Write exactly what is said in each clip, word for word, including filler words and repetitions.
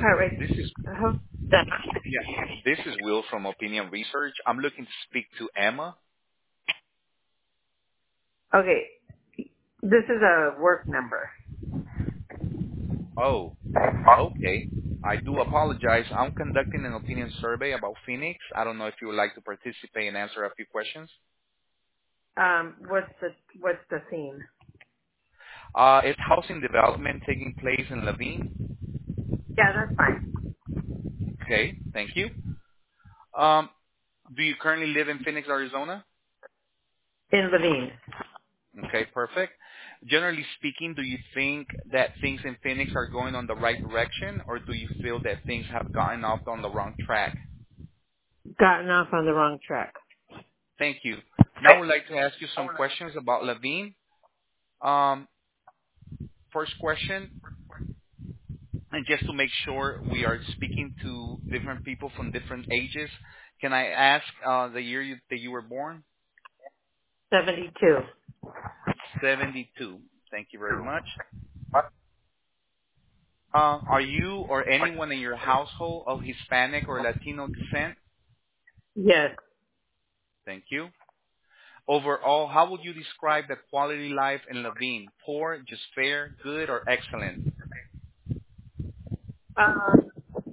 All right. This is Uh-huh. Done. yeah. This is Will from Opinion Research. I'm looking to speak to Emma. Okay. This is a work number. Oh, okay. I do apologize. I'm conducting an opinion survey about Phoenix. I don't know if you would like to participate and answer a few questions. Um, what's the what's the theme? Uh, is housing development taking place in Levine? Yeah, that's fine. Okay, thank you. Um, do you currently live in Phoenix, Arizona? In Levine. Okay, perfect. Generally speaking, do you think that things in Phoenix are going on the right direction, or do you feel that things have gotten off on the wrong track? Gotten off on the wrong track. Thank you. Now I would like to ask you some questions about Levine. Um, first question, and just to make sure we are speaking to different people from different ages, can I ask uh, the year you, that you were born? Seventy-two. seventy-two. Thank you very much. Uh, are you or anyone in your household of Hispanic or Latino descent? Yes. Thank you. Overall, how would you describe the quality life in Levine? Poor, just fair, good, or excellent? Um,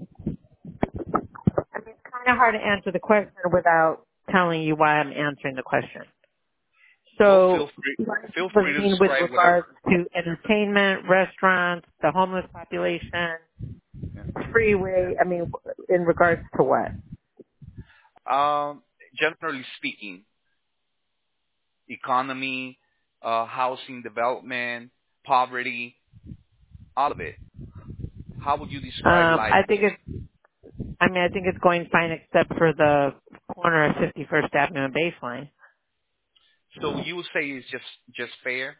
I mean, it's kind of hard to answer the question without telling you why I'm answering the question. Well, feel So, free life feel in free to Levine with describe regards whatever. to entertainment, restaurants, the homeless population, freeway. I mean, in regards to what? Um, generally speaking, economy, uh, housing development, poverty, all of it. How would you describe Um, life? I think it's I mean, I think it's going fine except for the corner of fifty-first Avenue and Baseline. So you would say it's just just fair?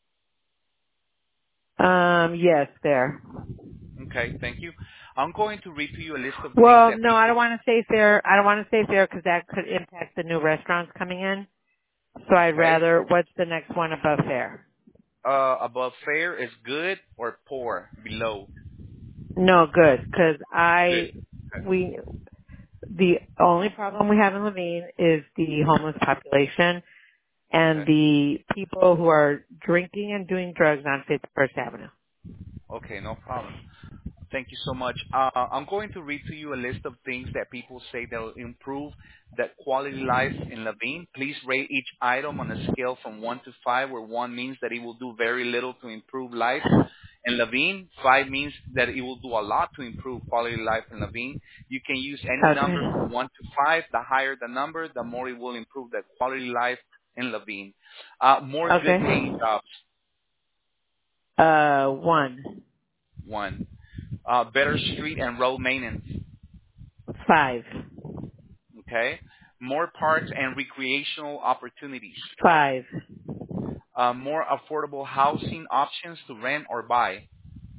Um, yes, there. Okay, thank you. I'm going to read to you a list of things Well, that no, I don't people. want to say fair. I don't want to say fair because that could impact the new restaurants coming in. So I'd Okay. rather, what's the next one above fair? Uh, above fair is good or poor, below. No, good, because Good. I, we, the only problem we have in Levine is the homeless population and Okay. the people who are drinking and doing drugs on fifty-first Avenue. Okay, no problem. Thank you so much. Uh, I'm going to read to you a list of things that people say they'll improve that quality life in Levine. Please rate each item on a scale from one to five, where one means that it will do very little to improve life. In Levine, five means that it will do a lot to improve quality life in Levine. You can use any Okay. number from one to five. The higher the number, the more it will improve the quality life in Levine. Uh, more good paying Okay. jobs, Uh, one. one. Uh, better street and road maintenance. Five. Okay. More parks and recreational opportunities. Five. Uh, more affordable housing options to rent or buy.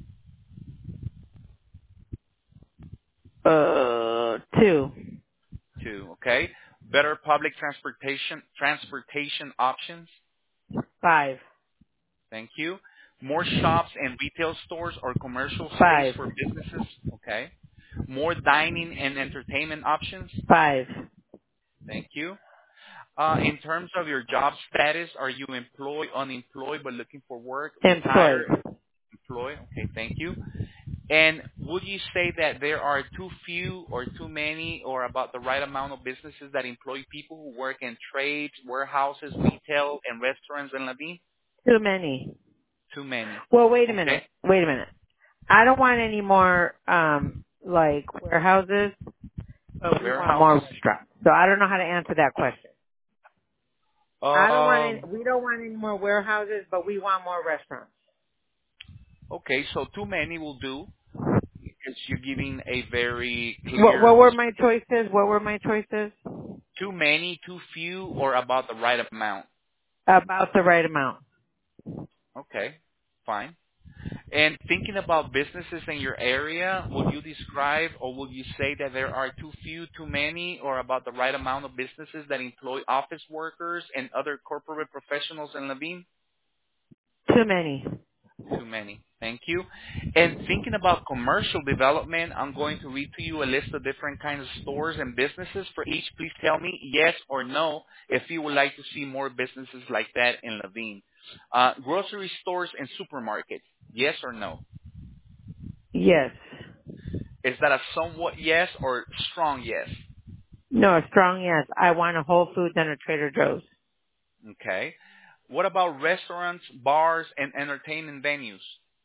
Uh, two. Two. Okay. Better public transportation transportation options. Five. Thank you. More shops and retail stores or commercial space Five. for businesses. Okay. More dining and entertainment options. Five. Thank you. Uh, in terms of your job status, are you employed, unemployed, but looking for work, Employed. retired, employed? Okay, thank you. And would you say that there are too few or too many or about the right amount of businesses that employ people who work in trades, warehouses, retail, and restaurants in Levine? Too many. Too many. Well, wait a minute. Okay. Wait a minute. I don't want any more, um, like warehouses, but we want more Warehouses? restaurants. So I don't know how to answer that question. I don't want any, Um, we don't want any more warehouses, but we want more restaurants. okay, so too many will do because you're giving a very What, clear what were my description. choices? What were my choices? Too many, too few, or about the right amount. About the right amount. Okay, fine. And thinking about businesses in your area, would you describe or would you say that there are too few, too many, or about the right amount of businesses that employ office workers and other corporate professionals in Levine? Too many. Too many. Thank you. And thinking about commercial development, I'm going to read to you a list of different kinds of stores and businesses. For each, please tell me yes or no if you would like to see more businesses like that in Levine. Uh, grocery stores and supermarkets, yes or no? Yes. Is that a somewhat yes or strong yes? No, a strong yes. I want a Whole Foods and a Trader Joe's. Okay. What about restaurants, bars, and entertainment venues?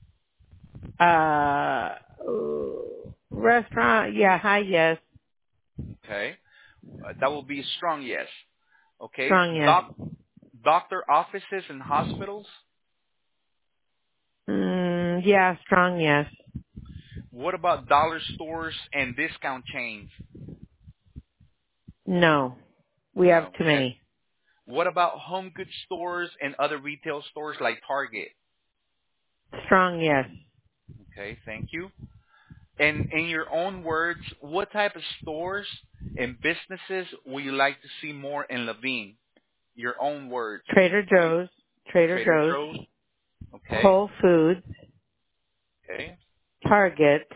Uh, restaurant, yeah, hi, yes. Okay. Uh, that will be a strong yes. Okay. Strong yes. Doc, doctor offices and hospitals? Mm, yeah, strong yes. What about dollar stores and discount chains? No. We have No. too And many. what about home goods stores and other retail stores like Target? Strong yes. Okay, thank you. And in your own words, what type of stores and businesses would you like to see more in Levine? Your own words. Trader What do you, Joe's, Trader Trader Joe's, Joe's? Okay. Whole Foods, Okay. Target,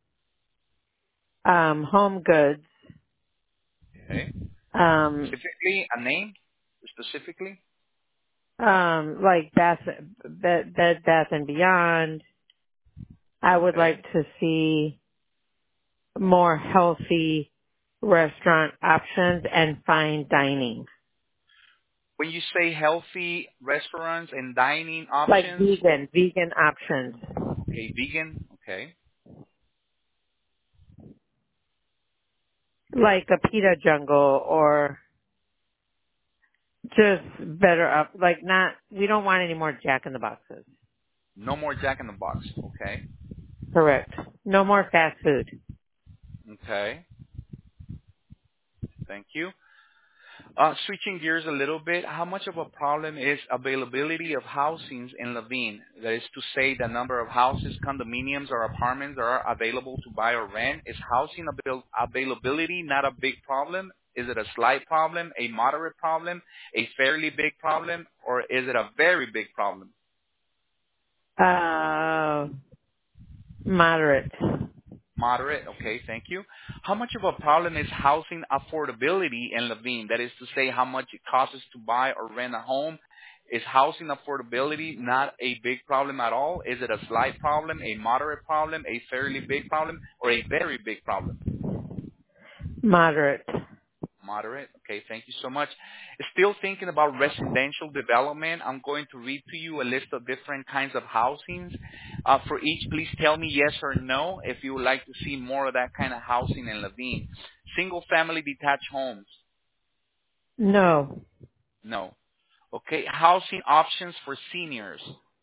um, Home Goods, Okay. um, Specifically, a name? Specifically? um, like Bath, Bed, Bed Bath and Beyond. I would Okay. like to see more healthy restaurant options and fine dining. When you say healthy restaurants and dining Like options, vegan, vegan options. okay, vegan, okay. Like a pita jungle or just better up, like not, we don't want any more Jack in the Boxes. No more Jack in the Box, okay. Correct. No more fast food. Okay, thank you. Uh, switching gears a little bit, how much of a problem is availability of housings in Levine? That is to say, the number of houses, condominiums, or apartments that are available to buy or rent. Is housing avail- availability not a big problem? Is it a slight problem, a moderate problem, a fairly big problem, or is it a very big problem? Uh, moderate. Moderate. Okay, thank you. How much of a problem is housing affordability in Levine? That is to say, how much it costs to buy or rent a home. Is housing affordability not a big problem at all? Is it a slight problem, a moderate problem, a fairly big problem, or a very big problem? Moderate. Moderate. Okay, thank you so much. Still thinking about residential development, I'm going to read to you a list of different kinds of housings. Uh, for each, please tell me yes or no if you would like to see more of that kind of housing in Levine. Single family detached homes? No. No. Okay, housing options for seniors?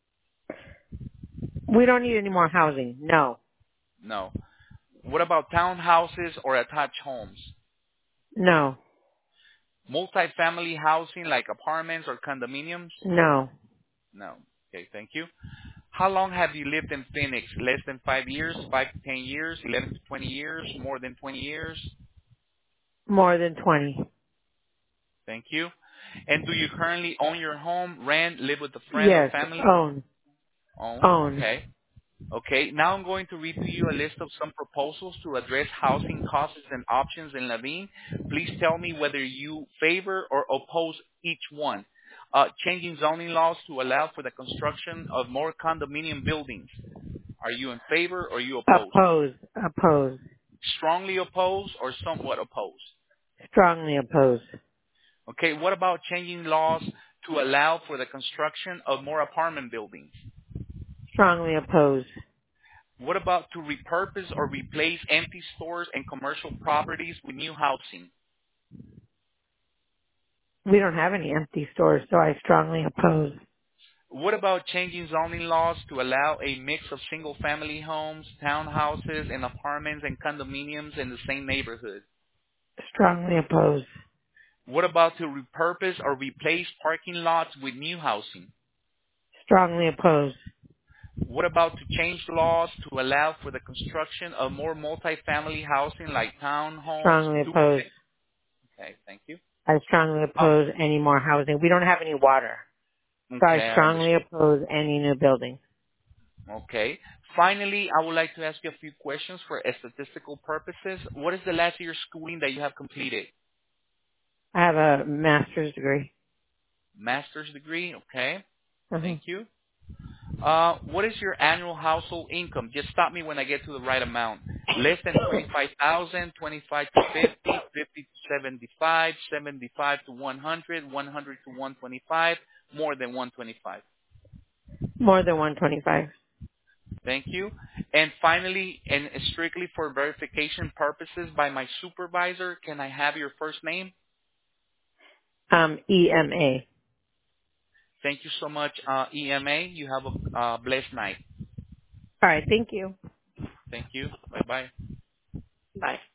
We don't need any more housing. No. No. What about townhouses or attached homes? No. Multifamily housing like apartments or condominiums? No. No. Okay, thank you. How long have you lived in Phoenix? Less than five years, five to ten years, eleven to twenty years, more than twenty years? More than twenty. Thank you. And do you currently own your home, rent, live with a friend or Yes. family? Own. Own. Own. Okay. Okay. Now I'm going to read to you a list of some proposals to address housing costs and options in Levine. Please tell me whether you favor or oppose each one. Uh, changing zoning laws to allow for the construction of more condominium buildings. Are you in favor or you oppose? Oppose. Oppose. Strongly oppose or somewhat oppose? Strongly oppose. Okay, what about changing laws to allow for the construction of more apartment buildings? Strongly oppose. What about to repurpose or replace empty stores and commercial properties with new housing? We don't have any empty stores, so I strongly oppose. What about changing zoning laws to allow a mix of single-family homes, townhouses, and apartments and condominiums in the same neighborhood? Strongly oppose. What about to repurpose or replace parking lots with new housing? Strongly oppose. What about to change laws to allow for the construction of more multifamily housing like townhomes, Strongly oppose. duplex? Okay, thank you. I strongly Uh, oppose any more housing. We don't have any water. So I okay, I strongly understand. oppose any new building. Okay. Finally, I would like to ask you a few questions for statistical purposes. What is the last year schooling that you have completed? I have a master's degree. Master's degree. Okay. Uh-huh. Thank you. Uh, what is your annual household income? Just stop me when I get to the right amount. Less than twenty-five thousand, twenty-five to fifty, fifty to seventy-five, seventy-five to one hundred, one hundred to one twenty-five, more than one twenty-five. More than one twenty-five. Thank you. And finally, and strictly for verification purposes by my supervisor, can I have your first name? Um, E M A. Thank you so much, uh, E M A. You have a uh, blessed night. All right. Thank you. Thank you. Bye-bye. Bye.